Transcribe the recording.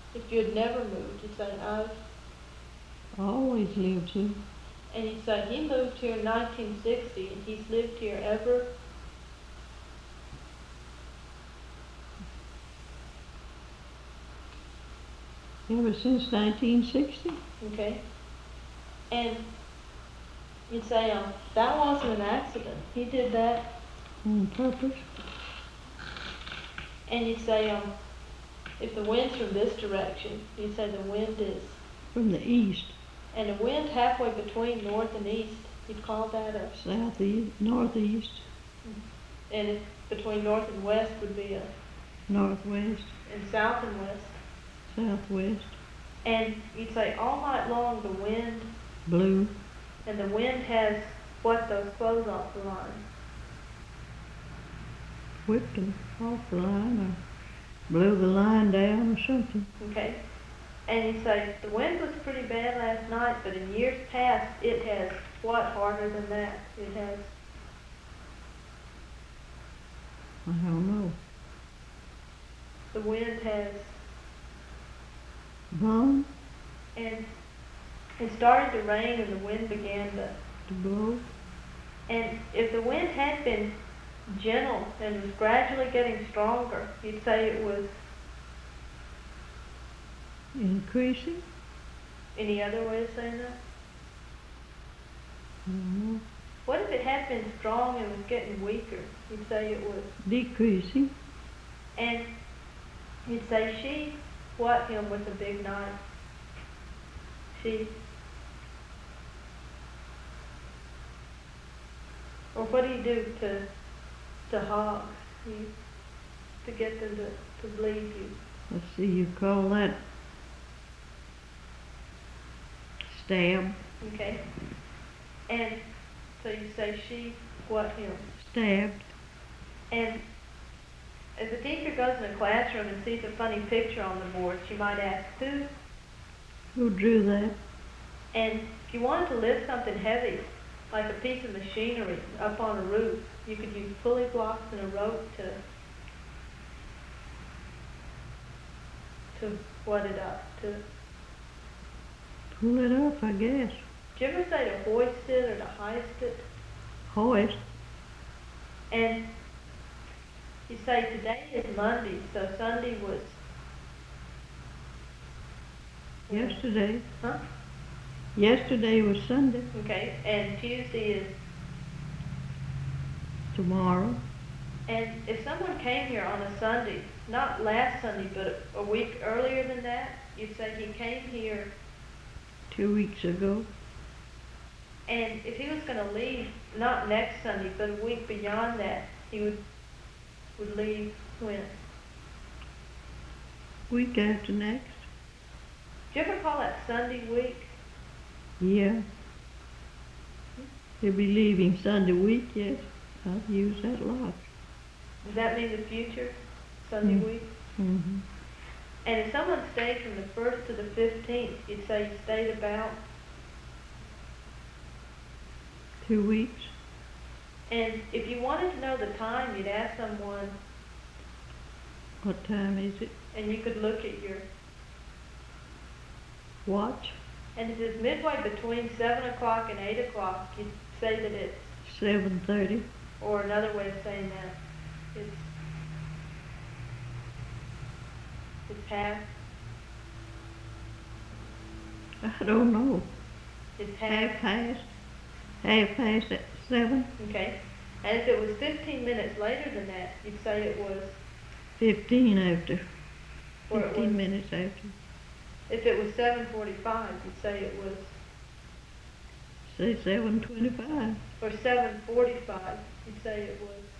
If you had never moved, you'd say, I've. Always lived here. And you'd say, he moved here in 1960 and he's lived here ever. Ever since 1960. Okay. And you'd say, that wasn't an accident. He did that. On purpose. And you'd say, if the wind's from this direction, you'd say the wind is. From the east. And the wind halfway between north and east, you'd call that a. Southeast, northeast. And if between north and west would be a. Northwest. And south and west. Southwest. And you'd say all night long the wind. Blue. And the wind has what those clothes off the line. Whipped them off the line or blew the line down or something. Okay. And you say, the wind was pretty bad last night, but in years past it has what harder than that? It has. I don't know. The wind has. Blown. And it started to rain and the wind began to blow. And if the wind had been gentle and was gradually getting stronger, you'd say it was. Increasing? Any other way of saying that? I don't know. What if it had been strong and was getting weaker? You'd say it was. Decreasing. And you'd say she what him with a big knife? She. Or what do you do to hogs? To get them to bleed you? Let's see, you call that stab. Okay. And so you say she what him? Stabbed. And if the teacher goes in the classroom and sees a funny picture on the board, she might ask, who? Who drew that? And if you wanted to lift something heavy, like a piece of machinery up on a roof, you could use pulley blocks and a rope to what it up, to pull it up, I guess. Did you ever say to hoist it or to heist it? Hoist. And you say today is Monday, so Sunday was. Yesterday. Huh? Yesterday was Sunday. Okay, and Tuesday is. Tomorrow. And if someone came here on a Sunday, not last Sunday, but a week earlier than that, you'd say he came here. 2 weeks ago. And if he was going to leave, not next Sunday, but a week beyond that, he would leave when? Week after next. Do you ever call that Sunday week? Yeah. He'll be leaving Sunday week, yes. I've used that a lot. Does that mean the future? Sunday week? Mm-hmm. And if someone stayed from the 1st to the 15th, you'd say you stayed about? 2 weeks. And if you wanted to know the time, you'd ask someone. What time is it? And you could look at your watch. And if it's midway between 7 o'clock and 8 o'clock, you'd say that it's 7:30. Or another way of saying that, it's half. I don't know. It's half. Half past 7. Okay. And if it was 15 minutes later than that, you'd say it was 15 after. Or 15 minutes after. If it was 7:45, you'd say it was. Say 7:25. Or 7:45, you'd say it was.